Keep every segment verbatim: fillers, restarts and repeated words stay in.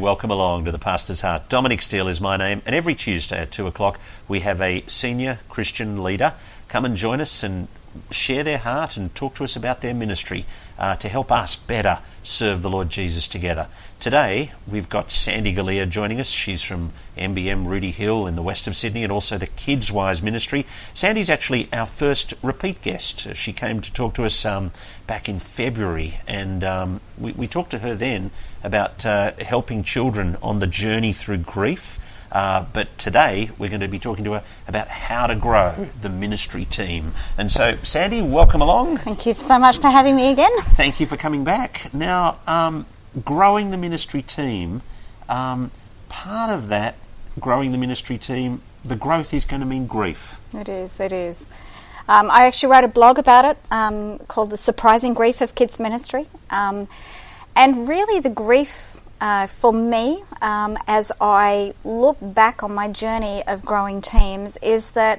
welcome along to the Pastor's Heart. Dominic Steele is my name, and every Tuesday at two o'clock we have a senior Christian leader come and join us and share their heart and talk to us about their ministry uh, to help us better serve the Lord Jesus together. Today we've got Sandy Galea joining us. She's from M B M Rooty Hill in the west of Sydney and also the Kids Wise Ministry. Sandy's actually our first repeat guest. She came to talk to us um, back in February, and um, we, we talked to her then about uh, helping children on the journey through grief. Uh, but today we're going to be talking to her about how to grow the ministry team. And so, Sandy, welcome along. Thank you so much for having me again. Thank you for coming back. Now, um, growing the ministry team, um, part of that, growing the ministry team, the growth is going to mean grief. It is, it is. Um, I actually wrote a blog about it um, called The Surprising Grief of Kids Ministry. Um, and really the grief Uh, for me, um, as I look back on my journey of growing teams, is that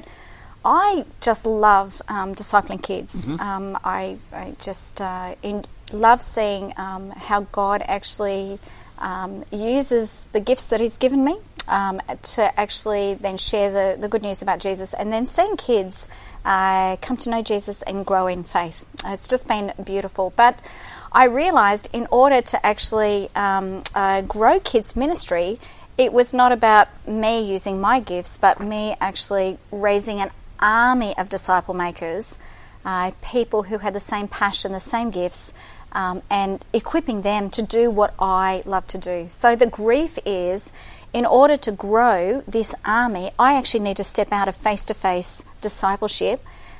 I just love um, discipling kids. Mm-hmm. Um, I, I just uh, in, love seeing um, how God actually um, uses the gifts that He's given me um, to actually then share the, the good news about Jesus, and then seeing kids uh, come to know Jesus and grow in faith. It's just been beautiful. But I realised in order to actually um, uh, grow kids' ministry, it was not about me using my gifts, but me actually raising an army of disciple makers, uh, people who had the same passion, the same gifts, um, and equipping them to do what I love to do. So the grief is, in order to grow this army, I actually need to step out of face-to-face discipleship,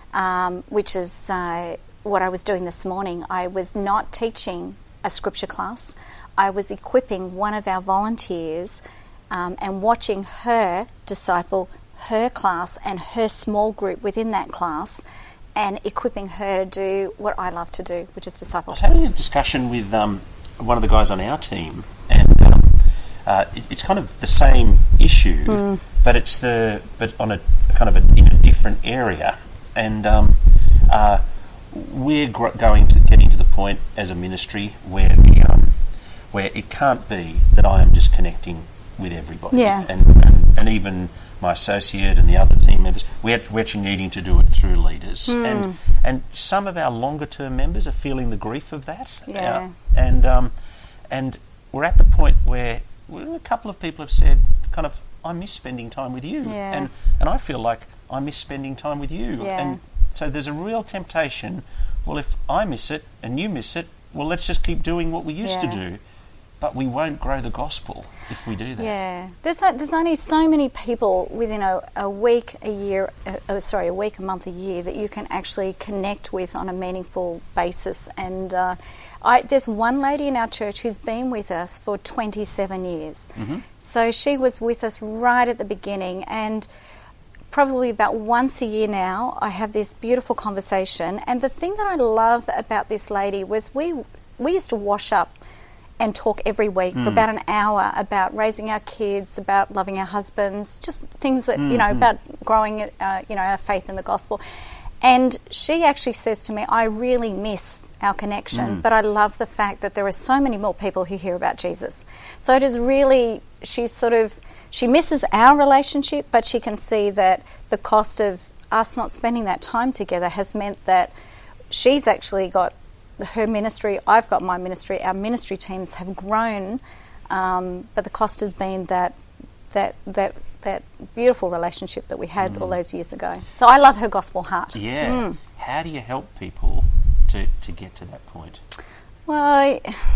um, which is Uh, what I was doing this morning. I was not teaching a scripture class. I was equipping one of our volunteers um, and watching her disciple her class and her small group within that class, and equipping her to do what I love to do, which is disciple. I was having a discussion with um, one of the guys on our team, and um, uh, it, it's kind of the same issue, mm. but it's the but on a kind of a, in a different area, and um, uh, we're gr- going to getting to the point as a ministry where the um, where it can't be that I am just connecting with everybody, yeah. and, and and even my associate and the other team members. We're, we're actually needing to do it through leaders, mm. and and some of our longer term members are feeling the grief of that, yeah. uh, and um, and we're at the point where well, a couple of people have said, kind of, I miss spending time with you, yeah. and and I feel like I miss spending time with you, yeah. and so there's a real temptation, well, if I miss it and you miss it, well, let's just keep doing what we used yeah. to do. But we won't grow the gospel if we do that. Yeah. There's a, there's only so many people within a, a week, a year, uh, oh, sorry, a week, a month, a year that you can actually connect with on a meaningful basis. And uh, I, there's one lady in our church who's been with us for twenty-seven years. Mm-hmm. So she was with us right at the beginning, and probably about once a year now, I have this beautiful conversation. And the thing that I love about this lady was we we used to wash up and talk every week mm. for about an hour about raising our kids, about loving our husbands, just things that, mm-hmm. you know, about growing, uh, you know, our faith in the gospel. And she actually says to me, I really miss our connection, mm. but I love the fact that there are so many more people who hear about Jesus. So it is really, she's sort of, she misses our relationship, but she can see that the cost of us not spending that time together has meant that she's actually got her ministry, I've got my ministry, our ministry teams have grown, um, but the cost has been that that that that beautiful relationship that we had mm. all those years ago. So I love her gospel heart. Yeah. Mm. How do you help people to, to get to that point? Well,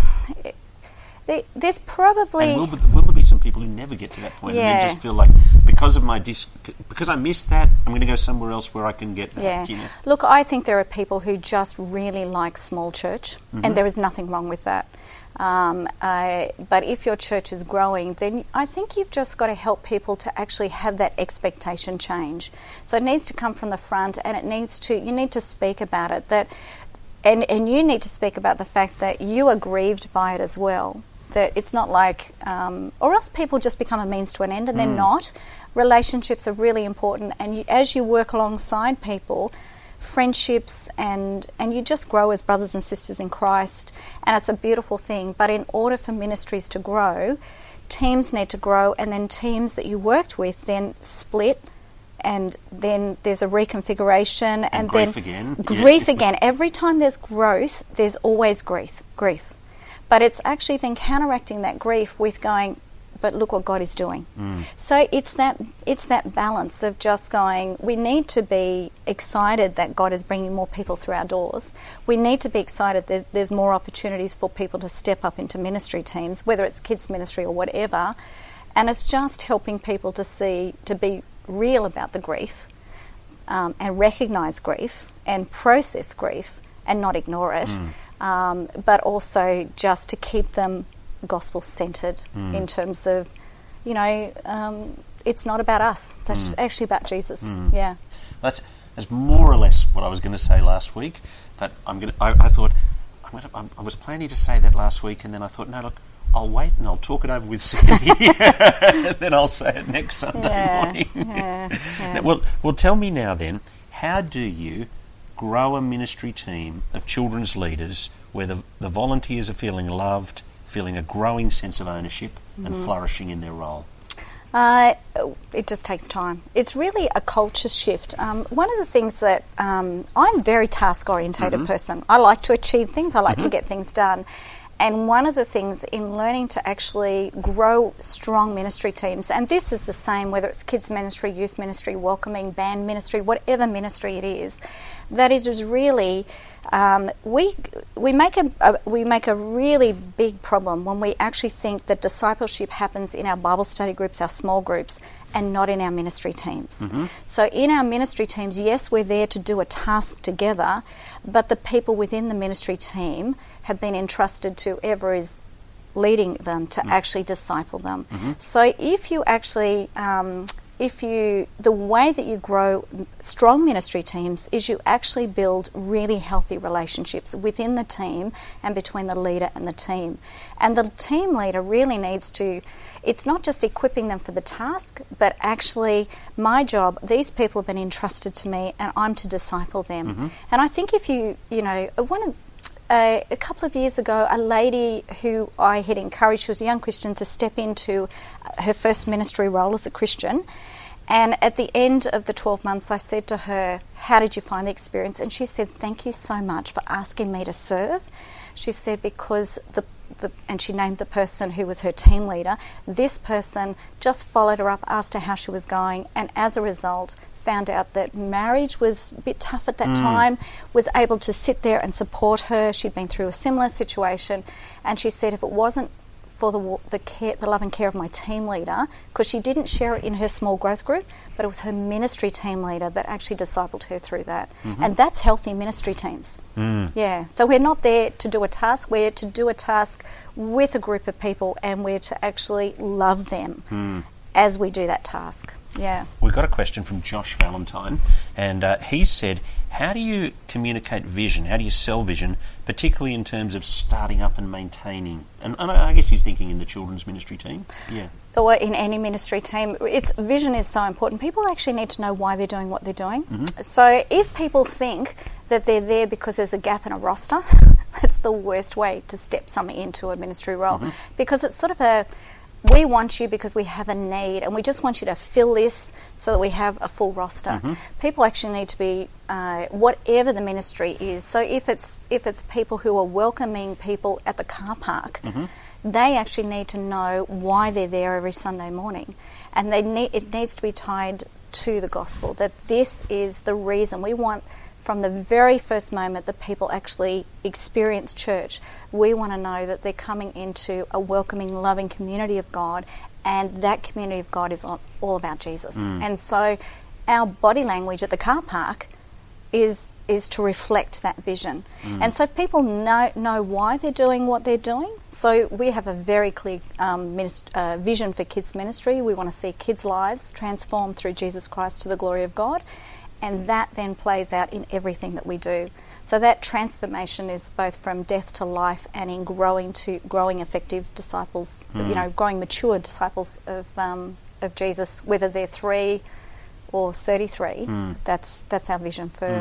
it, there's probably... And will, will there be some people who never get to that point yeah. and then just feel like, because of my dis- because I missed that, I'm going to go somewhere else where I can get that. Yeah. You know? Look, I think there are people who just really like small church, mm-hmm. and there is nothing wrong with that. Um, uh, but if your church is growing, then I think you've just got to help people to actually have that expectation change. So it needs to come from the front, and it needs to, you need to speak about it, that, and, and you need to speak about the fact that you are grieved by it as well. That it's not like, um, or else people just become a means to an end, and they're mm. not. Relationships are really important, and you, as you work alongside people, friendships, and and you just grow as brothers and sisters in Christ, and it's a beautiful thing. But in order for ministries to grow, teams need to grow, and then teams that you worked with then split, and then there's a reconfiguration, and, and then grief again. Grief yeah. again. Every time there's growth, there's always grief. Grief, but it's actually then counteracting that grief with going, but look what God is doing. Mm. So it's that it's that balance of just going, we need to be excited that God is bringing more people through our doors. We need to be excited there's, there's more opportunities for people to step up into ministry teams, whether it's kids ministry or whatever. And it's just helping people to see, to be real about the grief, um, and recognise grief and process grief and not ignore it. Mm. Um, but also just to keep them gospel-centred mm. in terms of, you know, um, it's not about us. It's mm. actually about Jesus. Mm. Yeah, that's that's more or less what I was going to say last week. But I'm going. I, I thought I'm gonna, I'm, I was planning to say that last week, and then I thought, no, look, I'll wait and I'll talk it over with Sandy, and then I'll say it next Sunday yeah, morning. yeah, yeah. Now, well, well, tell me now then, how do you grow a ministry team of children's leaders where the, the volunteers are feeling loved, feeling a growing sense of ownership mm-hmm. and flourishing in their role? Uh, it just takes time. It's really a culture shift. Um, one of the things that um, I'm a very task-orientated mm-hmm. person. I like to achieve things. I like mm-hmm. to get things done. And one of the things in learning to actually grow strong ministry teams, and this is the same whether it's kids ministry, youth ministry, welcoming, band ministry, whatever ministry it is, that it is really um, we we make a, a we make a really big problem when we actually think that discipleship happens in our Bible study groups, our small groups, and not in our ministry teams. Mm-hmm. So in our ministry teams, yes, we're there to do a task together, but the people within the ministry team have been entrusted to whoever is leading them to mm. actually disciple them. Mm-hmm. So if you actually, um, if you, the way that you grow strong ministry teams is you actually build really healthy relationships within the team and between the leader and the team. And the team leader really needs to, it's not just equipping them for the task, but actually my job, these people have been entrusted to me and I'm to disciple them. Mm-hmm. And I think if you, you know, one of Uh, a couple of years ago, a lady who I had encouraged, she was a young Christian, to step into her first ministry role as a Christian. And at the end of the twelve months, I said to her, how did you find the experience? And she said, thank you so much for asking me to serve. She said, because the The, and she named the person who was her team leader. This person just followed her up, asked her how she was going, and as a result found out that marriage was a bit tough at that mm. time, was able to sit there and support her. She'd been through a similar situation, and she said if it wasn't for the the care, the love and care of my team leader, because she didn't share it in her small growth group, but it was her ministry team leader that actually discipled her through that. Mm-hmm. And that's healthy ministry teams. Mm. Yeah. So we're not there to do a task, we're to do a task with a group of people, and we're to actually love them mm. as we do that task. Yeah. We've got a question from Josh Valentine, and uh, he said, how do you communicate vision? How do you sell vision, particularly in terms of starting up and maintaining? And, and I guess he's thinking in the children's ministry team. Yeah. Or in any ministry team. It's vision is so important. People actually need to know why they're doing what they're doing. Mm-hmm. So if people think that they're there because there's a gap in a roster, that's the worst way to step something into a ministry role. Mm-hmm. Because it's sort of a, we want you because we have a need and we just want you to fill this so that we have a full roster. Mm-hmm. People actually need to be, uh, whatever the ministry is. So if it's if it's people who are welcoming people at the car park, mm-hmm. they actually need to know why they're there every Sunday morning. And they need, it needs to be tied to the gospel, that this is the reason. We want, from the very first moment that people actually experience church, we want to know that they're coming into a welcoming, loving community of God, and that community of God is all about Jesus. Mm. And so our body language at the car park is is to reflect that vision. Mm. And so if people know know why they're doing what they're doing, so we have a very clear um, minist- uh, vision for kids ministry. We want to see kids' lives transformed through Jesus Christ to the glory of God. And that then plays out in everything that we do. So that transformation is both from death to life and in growing to growing effective disciples, mm. you know, growing mature disciples of um, of Jesus, whether they're three or thirty-three. Mm. That's that's our vision for mm.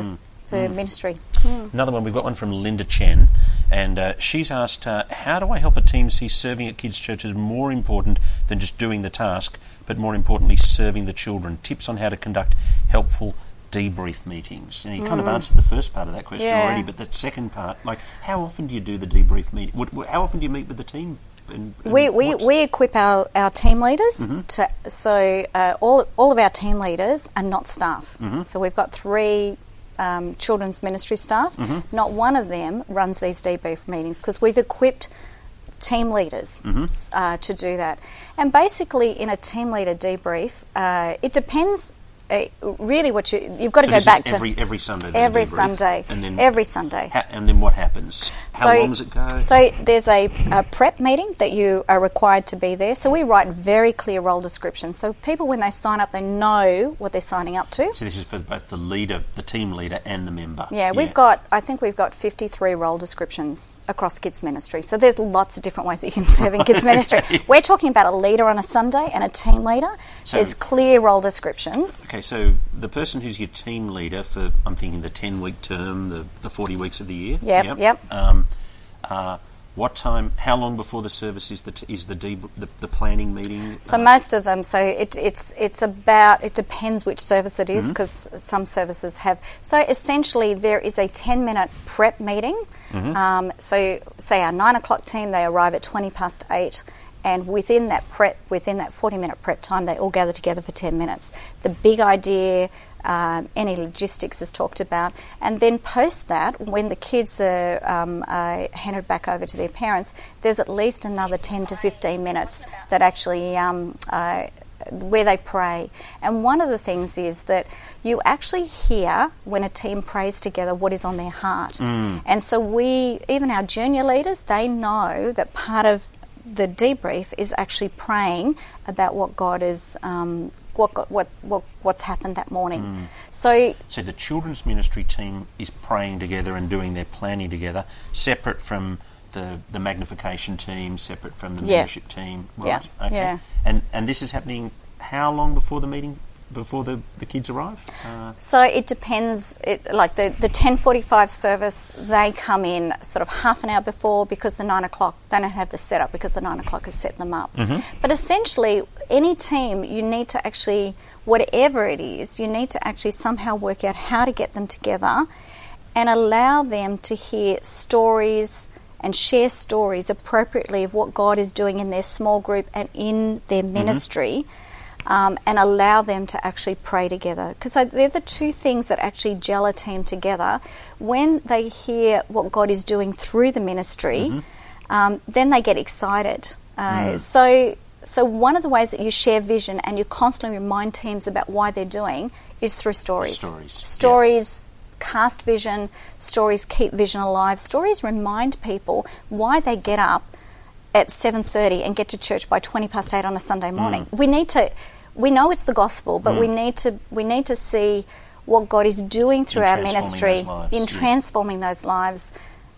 for Mm. ministry. Another one, we've got one from Linda Chen, and uh, she's asked, uh, how do I help a team see serving at kids' church as more important than just doing the task, but more importantly, serving the children? Tips on how to conduct helpful debrief meetings. And you kind of answered the first part of that question Yeah. already, but that second part, like, how often do you do the debrief meeting? What, what, how often do you meet with the team? And, and We, we, what's- we equip our, our team leaders Mm-hmm. to so uh, all all of our team leaders are not staff. Mm-hmm. So we've got three um, children's ministry staff. Mm-hmm. Not one of them runs these debrief meetings because we've equipped team leaders Mm-hmm. uh, to do that. And basically, in a team leader debrief, uh, it depends. Uh, really, what you you've got to So go this back is to every every Sunday. the every debrief, Sunday, and then every Sunday. ha- and then what happens? How long does it go? So there's a, a prep meeting that you are required to be there. So we write very clear role descriptions. So people, when they sign up, they know what they're signing up to. So this is for both the leader, the team leader, and the member. Yeah, we've got, I think we've got fifty-three role descriptions across kids ministry. So there's lots of different ways that you can serve in kids ministry. We're talking about a leader on a Sunday and a team leader. So- there's clear role descriptions. Okay, so the person who's your team leader for, I'm thinking the ten-week term, the, the forty weeks of the year. Yep, yep. Um, uh, what time? How long before the service is the t- is the, deb- the the planning meeting? So Uh, most of them, so it, it's it's about, it depends which service it Mm-hmm. is because some services have. So essentially there is a ten minute prep meeting. Mm-hmm. Um, so say our nine o'clock team, they arrive at twenty past eight, and within that prep, within that forty minute prep time, they all gather together for ten minutes. The big idea, um, any logistics is talked about, and then post that, when the kids are um, uh, handed back over to their parents, there's at least another ten to fifteen minutes that actually um, uh, where they pray. And one of the things is that you actually hear when a team prays together what is on their heart. And so we, even our junior leaders, they know that part of the debrief is actually praying about what God is, um, what, got- what what what's happened that morning. So So the children's ministry team is praying together and doing their planning together, separate from the, the magnification team, separate from the Yeah. membership team. Yeah, Right. Okay. yeah. And and this is happening how long before the meeting, before the, the kids arrive? Uh, So it depends. It, like the, the ten forty-five service, they come in sort of half an hour before because the nine o'clock, they don't have the setup because the nine o'clock has set them up. But essentially, any team, you need to actually, whatever it is, you need to actually somehow work out how to get them together and allow them to hear stories and share stories appropriately of what God is doing in their small group and in their ministry. Um, and allow them to actually pray together. Because they're the two things that actually gel a team together. When they hear what God is doing through the ministry, um, then they get excited. Uh, So so one of the ways that you share vision and you constantly remind teams about why they're doing is through stories. Stories, yeah. Stories cast vision, stories keep vision alive. Stories remind people why they get up at seven thirty and get to church by twenty past eight on a Sunday morning. We need to... We know it's the gospel, but we need to we need to see what God is doing through In our transforming ministry those lives, in yeah. transforming those lives.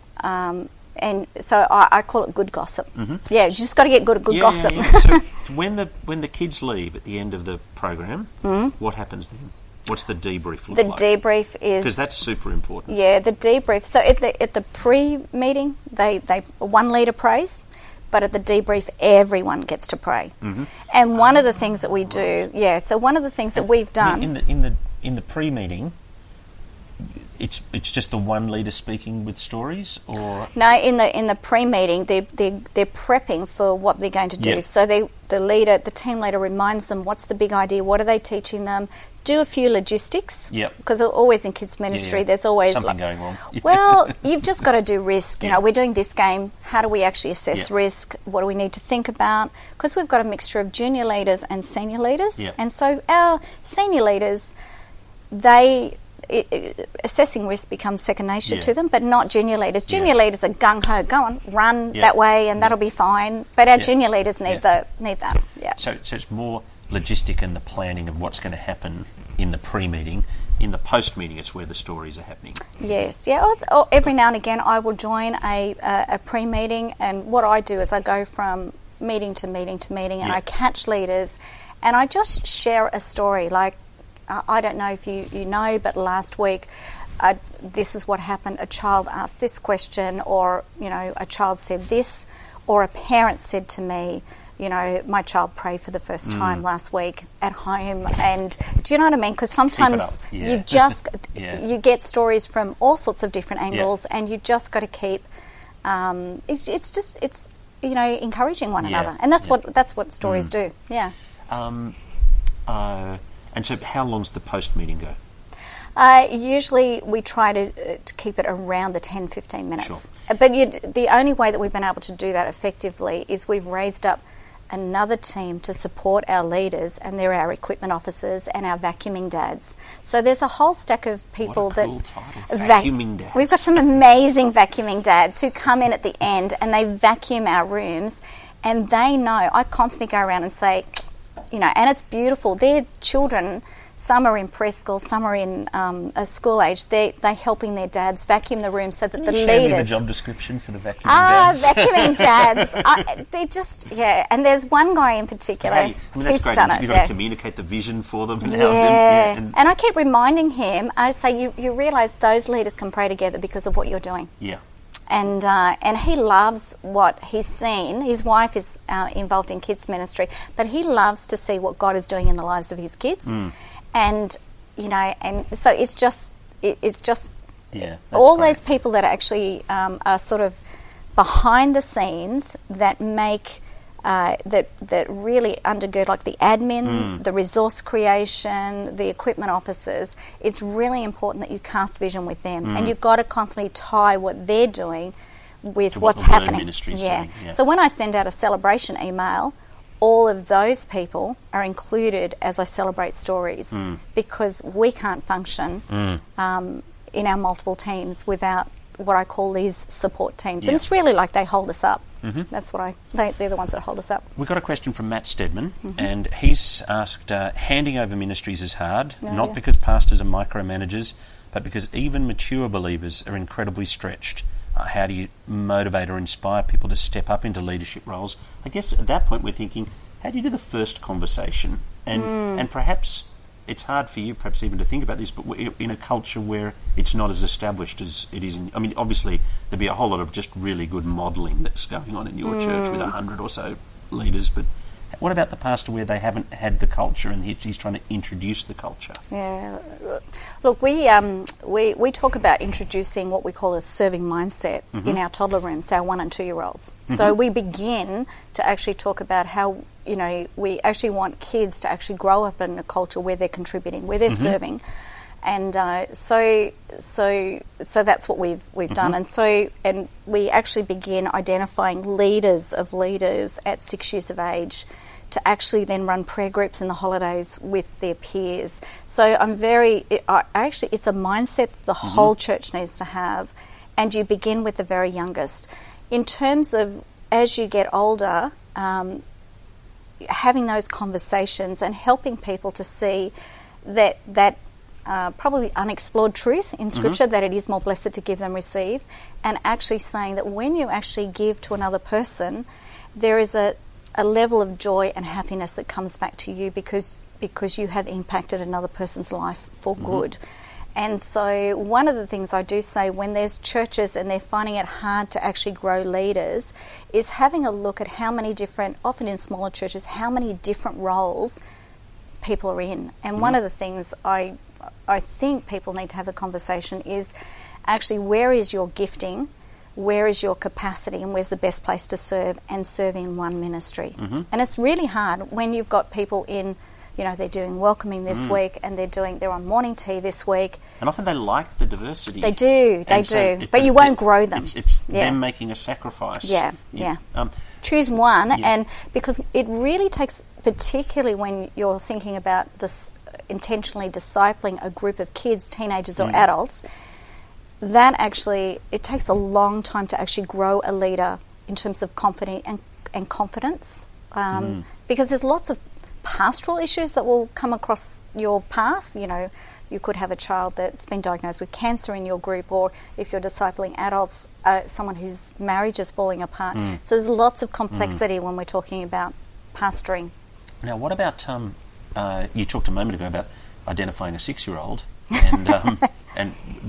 Um, and so I, I call it good gossip. Yeah, you just got to get good at good yeah, gossip. yeah, yeah. So when the when the kids leave at the end of the program, what happens then? What's the debrief look The like? debrief Because is that's super important. yeah, the debrief. So at the at the pre-meeting, they they one leader prays. But at the debrief, everyone gets to pray. Mm-hmm. And one of the things that we do, yeah, so one of the things that we've done... in the in the in the pre-meeting, it's it's just the one leader speaking with stories, or No, in the in the pre-meeting, they they they're prepping for what they're going to do. Yep. So they the leader, the team leader, reminds them what's the big idea, what are they teaching them. Do a few logistics. Yep. Because always in kids ministry, yeah. there's always something like, going wrong. well, you've just got to do risk. You Yeah. know, we're doing this game. How do we actually assess Yeah. risk? What do we need to think about? Because we've got a mixture of junior leaders and senior leaders, Yeah. and so our senior leaders, they. It, it, assessing risk becomes second nature Yeah. to them, but not junior leaders. Junior Yeah. leaders are gung ho, go on, run Yeah. that way, and Yeah. that'll be fine. But our Yeah. junior leaders need Yeah. the need that. Yeah. So so it's more logistic and the planning of what's going to happen in the pre-meeting. In the post-meeting, it's where the stories are happening. Yes, yeah. Or, or every now and again, I will join a a, a pre-meeting, and what I do is I go from meeting to meeting to meeting, and Yeah. I catch leaders, and I just share a story. Like, uh, I don't know if you you know, but last week I, this is what happened, a child asked this question, or, you know, a child said this, or a parent said to me, you know, my child prayed for the first time mm. last week at home. And do you know what I mean? Because sometimes yeah. you just, yeah. you get stories from all sorts of different angles yeah. and you just got to keep, um, it's, it's just, it's, you know, encouraging one yeah. another. And that's yeah. what that's what stories mm. do, yeah. Um, uh, and so how long's the post-meeting go? Uh, usually we try to, uh, to keep it around the ten, fifteen minutes. Sure. But you, the only way that we've been able to do that effectively is we've raised up another team to support our leaders, and they're our equipment officers and our vacuuming dads. So there's a whole stack of people what a cool that... title. Vac- vacuuming dads. We've got some amazing vacuuming dads who come in at the end and they vacuum our rooms, and they know, I constantly go around and say, you know, and it's beautiful. Their children, some are in preschool, some are in um, a school age. They're, they're helping their dads vacuum the room so that Can the you share leaders... me the job description for the vacuuming ah, dads? Ah, vacuuming dads. I, they just, yeah. And there's one guy in particular Hey, I mean, that's who's great. done You've it. got Yeah. to communicate the vision for them. And Yeah. help them. yeah and, and I keep reminding him, I say, you, you realise those leaders can pray together because of what you're doing. yeah. And uh, and he loves what he's seen. His wife is uh, involved in kids ministry, but he loves to see what God is doing in the lives of his kids. Mm. And, you know, and so it's just, it, it's just yeah, all great. those people that actually um, are sort of behind the scenes that make, uh, that that really undergird, like the admin, mm. the resource creation, the equipment officers. It's really important that you cast vision with them, mm. and you've got to constantly tie what they're doing with to what's what the Word happening. ministry's Yeah. doing, yeah. So when I send out a celebration email, all of those people are included as I celebrate stories mm. because we can't function mm. um, in our multiple teams without what I call these support teams. Yeah. And it's really like they hold us up. Mm-hmm. That's what I, they, they're the ones that hold us up. We've got a question from Matt Stedman, Mm-hmm. and he's asked, uh, handing over ministries is hard, Oh, not yeah. because pastors are micromanagers, but because even mature believers are incredibly stretched. Uh, how do you motivate or inspire people to step up into leadership roles? I guess at that point we're thinking, how do you do the first conversation? And Mm. and perhaps it's hard for you perhaps even to think about this, but we're in a culture where it's not as established as it is in... I mean, obviously there'd be a whole lot of just really good modelling that's going on in your Mm. church with a hundred or so leaders, but what about the pastor where they haven't had the culture and he, he's trying to introduce the culture? Yeah. Look, we um, we we talk about introducing what we call a serving mindset Mm-hmm. in our toddler rooms, our one and two year olds. Mm-hmm. So we begin to actually talk about how, you know, we actually want kids to actually grow up in a culture where they're contributing, where they're Mm-hmm. serving, and uh, so so so that's what we've we've Mm-hmm. done, and so and we actually begin identifying leaders of leaders at six years of age, to actually then run prayer groups in the holidays with their peers. So I'm very, it, I, actually, it's a mindset that the mm-hmm. whole church needs to have, and you begin with the very youngest. In terms of, as you get older, um, having those conversations and helping people to see that that uh, probably unexplored truth in Scripture, mm-hmm. that it is more blessed to give than receive, and actually saying that when you actually give to another person, there is a a level of joy and happiness that comes back to you because because you have impacted another person's life for mm-hmm. good. And so one of the things I do say when there's churches and they're finding it hard to actually grow leaders is having a look at how many different, often in smaller churches, how many different roles people are in. And mm-hmm. one of the things I I think people need to have a conversation is actually where is your gifting, where is your capacity, and where's the best place to serve, and serve in one ministry. Mm-hmm. And it's really hard when you've got people in, you know, they're doing welcoming this mm. week, and they're doing they're on morning tea this week. And often they like the diversity. They do, they and do, so it, but you it, won't it, grow them. It's, it's yeah. them making a sacrifice. Yeah, yeah. Um, Choose one, yeah. and because it really takes, particularly when you're thinking about dis- intentionally discipling a group of kids, teenagers or mm. adults, that actually, it takes a long time to actually grow a leader in terms of confidence and, and confidence. Um, mm. Because there's lots of pastoral issues that will come across your path. You know, you could have a child that's been diagnosed with cancer in your group, or if you're discipling adults, uh, someone whose marriage is falling apart. Mm. So there's lots of complexity mm. when we're talking about pastoring. Now, what about, um, uh, you talked a moment ago about identifying a six-year-old, and um, and then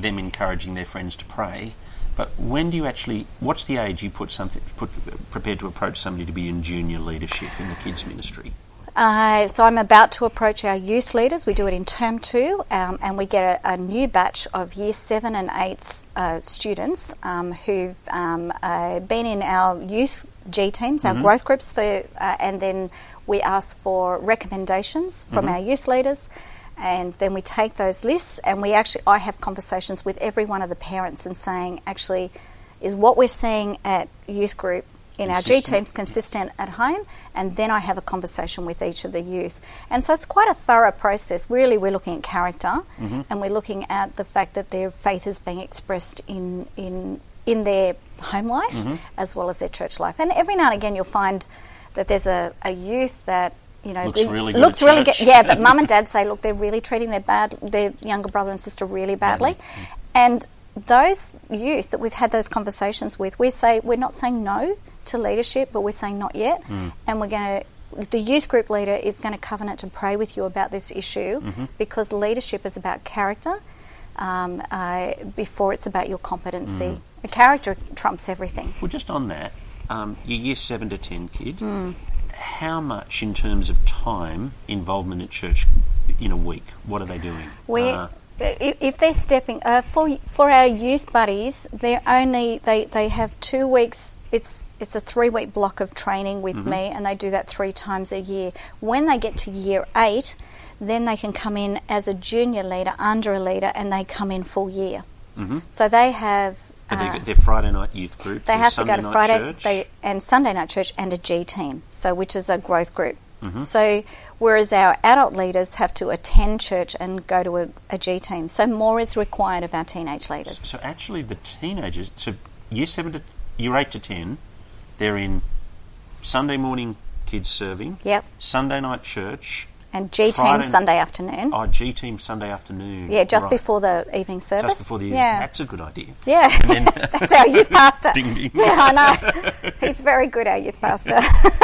them encouraging their friends to pray. But when do you actually, what's the age you put something, put, prepared to approach somebody to be in junior leadership in the kids ministry? Uh, so I'm about to approach our youth leaders. We do it in term two, um, and we get a, a new batch of year seven and eight uh, students um, who've um, uh, been in our youth G teams, our mm-hmm. growth groups, for, uh, and then we ask for recommendations from mm-hmm. our youth leaders, and then we take those lists and we actually, I have conversations with every one of the parents and saying, actually, is what we're seeing at youth group in consistent. Our G teams consistent at home? And then I have a conversation with each of the youth. And so it's quite a thorough process. Really, we're looking at character mm-hmm. and we're looking at the fact that their faith is being expressed in in, in their home life mm-hmm. as well as their church life. And every now and again you'll find that there's a, a youth that, you know, looks really good looks at really church. good. Yeah, but mum and dad say, look, they're really treating their bad their younger brother and sister really badly. Mm-hmm. And those youth that we've had those conversations with, we say, we're not saying no to leadership, but we're saying not yet. Mm. And we're going to, the youth group leader is going to covenant to pray with you about this issue mm-hmm. because leadership is about character um, uh, before it's about your competency. Mm. The character trumps everything. Well, just on that, um, your year seven to ten kid, mm. how much in terms of time involvement at church in a week? What are they doing? We. Uh, If they're stepping uh, for for our youth buddies, they're only they, they have two weeks. It's it's a three week block of training with mm-hmm. me, and they do that three times a year. When they get to year eight, then they can come in as a junior leader under a leader, and they come in full year. Mm-hmm. So they have uh, their Friday night youth group. They have Sunday to go to Friday church. they, and Sunday night church and a G team. So which is a growth group. Mm-hmm. So whereas our adult leaders have to attend church and go to a, a G team, so more is required of our teenage leaders. So actually the teenagers, so year seven to year eight to ten, they're in Sunday morning kids serving, yep. Sunday night church, and G team Sunday afternoon. Oh, G team Sunday afternoon. Yeah, just right. before the evening service. Just before the yeah. That's a good idea. Yeah, and then that's our youth pastor. Ding ding. Yeah, I know. He's very good, our youth pastor.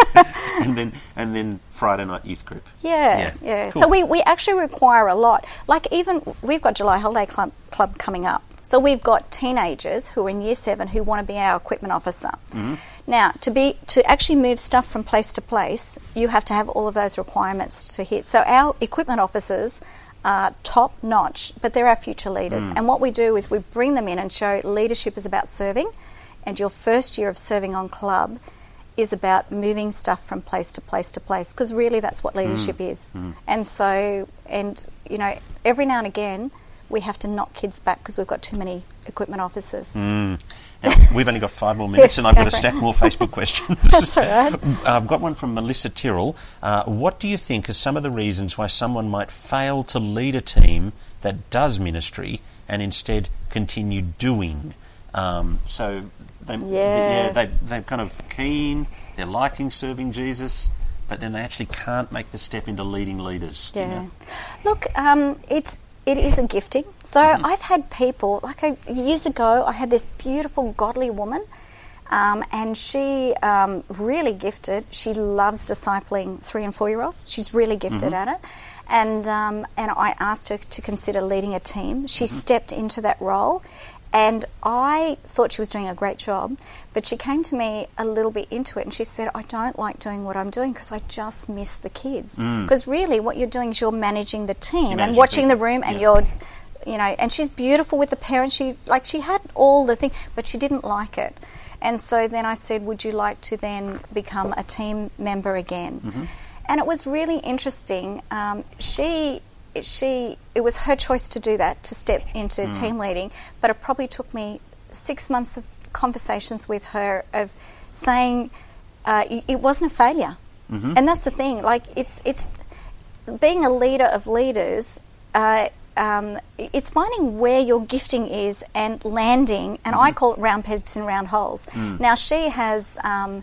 and then and then Friday night youth group. Yeah, yeah. yeah. Cool. So we, we actually require a lot. Like even we've got July Holiday Club Club coming up. So we've got teenagers who are in year seven who want to be our equipment officer. Mm-hmm. Now, to be to actually move stuff from place to place, you have to have all of those requirements to hit. So our equipment officers are top notch, but they're our future leaders. Mm. And what we do is we bring them in and show leadership is about serving, and your first year of serving on club is about moving stuff from place to place to place, because really that's what leadership mm. is. Mm. And so, and you know, every now and again, we have to knock kids back because we've got too many equipment officers. Mm. Now, we've only got five more minutes, yes, and I've got a stack more Facebook questions. That's all right. I've got one from Melissa Tyrrell. Uh, what do you think are some of the reasons why someone might fail to lead a team that does ministry and instead continue doing? Um, so, they, yeah, yeah they, they're kind of keen, they're liking serving Jesus, but then they actually can't make the step into leading leaders. Yeah. You know? Look, um, it's... It is a gifting. So mm-hmm. I've had people, like I, years ago, I had this beautiful, godly woman, um, and she um, really gifted. She loves discipling three and four-year-olds. She's really gifted mm-hmm. at it. And um, and I asked her to consider leading a team. She mm-hmm. stepped into that role, and I thought she was doing a great job, but she came to me a little bit into it and she said, I don't like doing what I'm doing because I just miss the kids. Because mm. really what you're doing is you're managing the team managing and watching people. the room and yeah. you're, you know, and she's beautiful with the parents. She, like, she had all the things, but she didn't like it. And so then I said, would you like to then become a team member again? Mm-hmm. And it was really interesting. Um, she... She, it was her choice to do that, to step into mm. team leading, but it probably took me six months of conversations with her of saying uh, it wasn't a failure. Mm-hmm. And that's the thing, like it's it's being a leader of leaders, uh, um, it's finding where your gifting is and landing, and mm-hmm. I call it round pegs and round holes. Mm. Now she has, um,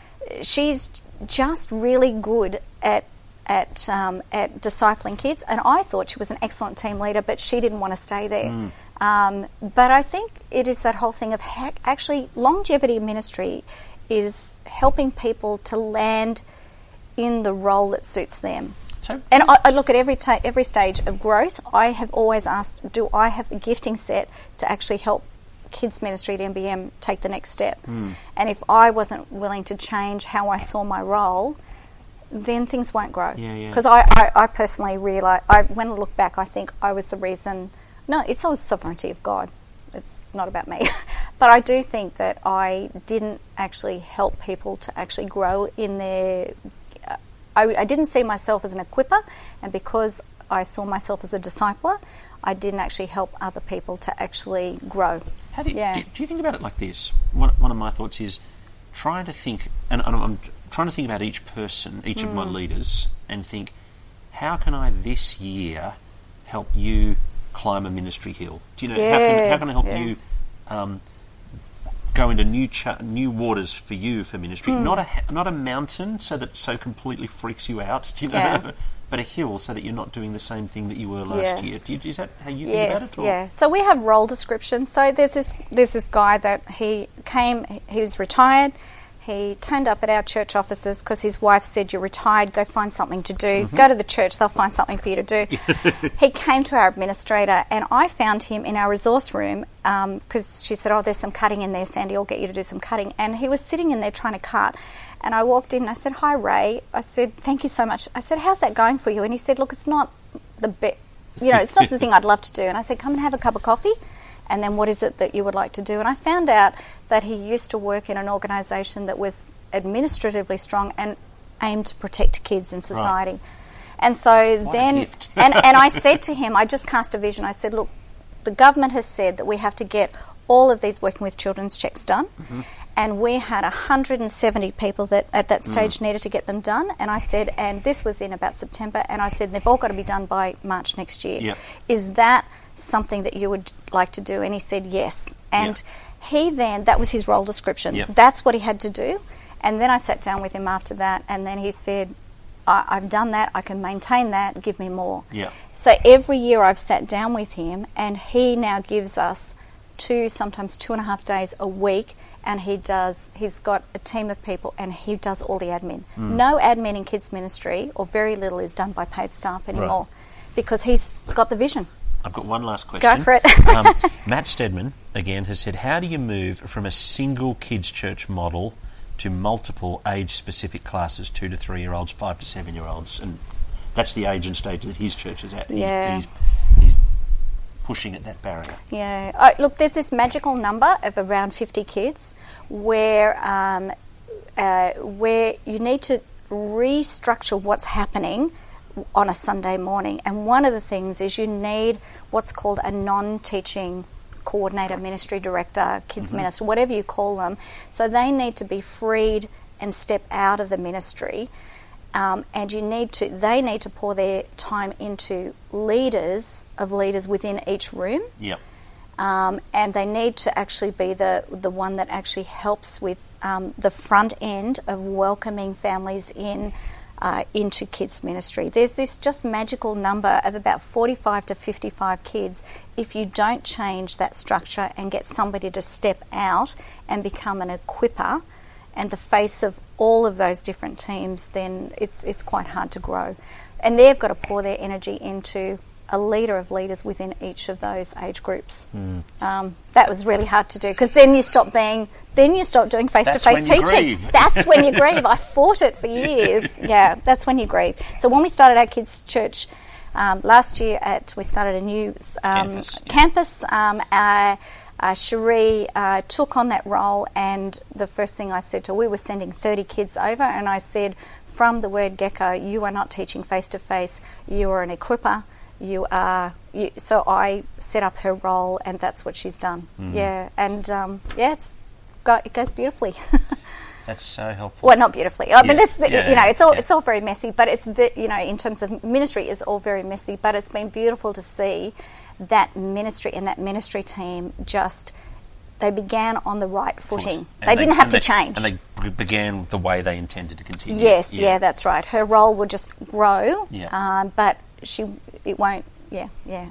she's just really good at at um, at discipling kids, and I thought she was an excellent team leader, but she didn't want to stay there. Mm. Um, but I think it is that whole thing of ha- actually longevity ministry is helping people to land in the role that suits them. So, and I, I look at every ta- every stage of growth. I have always asked, do I have the gifting set to actually help kids ministry at M B M take the next step? Mm. And if I wasn't willing to change how I saw my role, then things won't grow. Yeah, yeah. Because I, I, I personally realise, I, when I look back, I think I was the reason. No, it's all sovereignty of God. It's not about me. But I do think that I didn't actually help people to actually grow in their... Uh, I, I didn't see myself as an equipper, and because I saw myself as a discipler, I didn't actually help other people to actually grow. How do you, yeah. do, do you think about it like this? One, one of my thoughts is trying to think, and I'm, I'm trying to think about each person, each mm. of my leaders, and think, how can I this year help you climb a ministry hill? Do you know, yeah. how, can, how can I help yeah. you um, go into new cha- new waters for you for ministry? Mm. Not a not a mountain so that so completely freaks you out, do you know, yeah. but a hill so that you're not doing the same thing that you were last yeah. year. Do you, is that how you yes, think about it? Or? Yeah. So we have role descriptions. So there's this there's this guy that he came. He was retired. He turned up at our church offices because his wife said, "You're retired, go find something to do. Mm-hmm. Go to the church, they'll find something for you to do." He came to our administrator, and I found him in our resource room because um, she said, "Oh, there's some cutting in there, Sandy, I'll get you to do some cutting." And he was sitting in there trying to cut. And I walked in and I said, "Hi, Ray." I said, "Thank you so much." I said, "How's that going for you?" And he said, "Look, it's not the bit, you know, it's not the thing I'd love to do." And I said, "Come and have a cup of coffee. And then what is it that you would like to do?" And I found out that he used to work in an organisation that was administratively strong and aimed to protect kids in society. Right. And so what then, a gift. and, and I said to him, I just cast a vision. I said, "Look, the government has said that we have to get all of these working with children's checks done." Mm-hmm. And we had one hundred seventy people that at that stage mm. needed to get them done. And I said, and this was in about September, and I said, they've all got to be done by March next year. Yep. Is that something that you would like to do? And he said yes. And yep. he then, that was his role description. Yep. That's what he had to do. And then I sat down with him after that, and then he said, I, I've done that, I can maintain that, give me more. Yep. So every year I've sat down with him, and he now gives us two, sometimes two and a half days a week, and he does, he's got a team of people, and he does all the admin. Mm. No admin in kids ministry, or very little, is done by paid staff anymore, right. because he's got the vision. I've got one last question. Go for it. um, Matt Stedman, again, has said, how do you move from a single kids' church model to multiple age-specific classes, two to three-year-olds, five to seven-year-olds? And that's the age and stage that his church is at. Yeah. He's, he's, he's pushing at that barrier. Yeah. Uh, look, there's this magical number of around fifty kids where, um, uh, where you need to restructure what's happening on a Sunday morning. And one of the things is you need what's called a non-teaching coordinator, ministry director, kids mm-hmm. minister, whatever you call them. So they need to be freed and step out of the ministry. Um, and you need to, they need to pour their time into leaders of leaders within each room. Yep. Um, and they need to actually be the the one that actually helps with um, the front end of welcoming families in uh, into kids ministry. There's this just magical number of about forty-five to fifty-five kids. If you don't change that structure and get somebody to step out and become an equipper and the face of all of those different teams, then it's it's quite hard to grow. And they've got to pour their energy into a leader of leaders within each of those age groups. Mm. Um, that was really hard to do, because then you stop being, then you stop doing face-to-face teaching. That's when you grieve. I fought it for years. Yeah, that's when you grieve. So when we started our kids' church um, last year, at we started a new um, campus. Yeah. campus um, uh, Uh, Cherie uh, took on that role, and the first thing I said to her, we were sending thirty kids over, and I said, from the word get-go, you are not teaching face-to-face, you are an equipper, you are, you, so I set up her role, and that's what she's done. Mm. Yeah, and um, yeah, it's go, it goes beautifully. That's so helpful. Well, not beautifully. I yeah, mean, this, yeah, you know, it's all yeah. it's all very messy, but it's, you know, in terms of ministry, it's all very messy, but it's been beautiful to see that ministry and that ministry team just, they began on the right footing. They, they didn't have to they, change. And they began the way they intended to continue. Yes, yeah, yeah that's right. Her role will just grow, yeah. um, but she, it won't, yeah, yeah.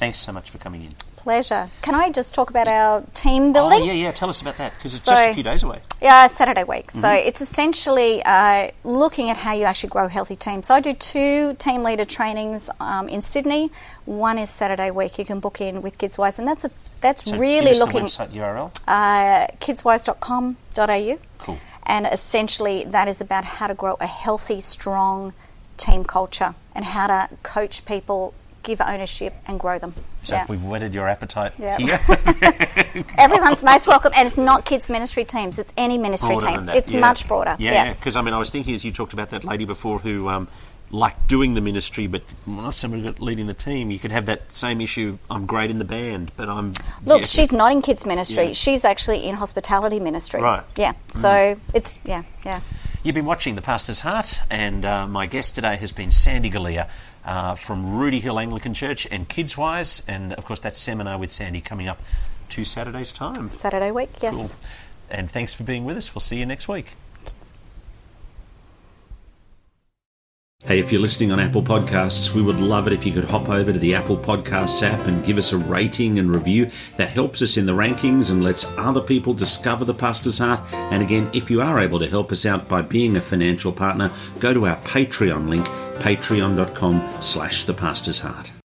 Thanks so much for coming in. Pleasure. Can I just talk about our team building? Oh, yeah, yeah. Tell us about that, because it's So- just a few days away. Yeah, Saturday week. So it's essentially uh, looking at how you actually grow healthy teams. So I do two team leader trainings um, in Sydney. One is Saturday week. You can book in with KidsWise, and that's a that's So really give us looking the website U R L. uh, kidswise dot com dot a u. Cool. And essentially, that is about how to grow a healthy, strong team culture and how to coach people, give ownership, and grow them. So Yeah. if we've whetted your appetite Yeah. here, Everyone's most welcome, and it's not kids ministry teams; it's any ministry broader team. than that. It's Yeah. much broader. Yeah, because I mean, I was thinking as you talked about that lady before who um, liked doing the ministry, but not somebody leading the team. You could have that same issue. I'm great in the band, but I'm Look, yeah. she's not in kids ministry. Yeah. She's actually in hospitality ministry. Right. Yeah. So it's yeah, yeah. You've been watching The Pastor's Heart, and uh, my guest today has been Sandy Galea uh, from Rudy Hill Anglican Church and KidsWise, and of course that seminar with Sandy coming up two Saturdays' time. Saturday week. Yes. Cool. And thanks for being with us. We'll see you next week. Hey, if you're listening on Apple Podcasts, we would love it if you could hop over to the Apple Podcasts app and give us a rating and review. That helps us in the rankings and lets other people discover The Pastor's Heart. And again, if you are able to help us out by being a financial partner, go to our Patreon link, patreon dot com slash The Pastor's Heart.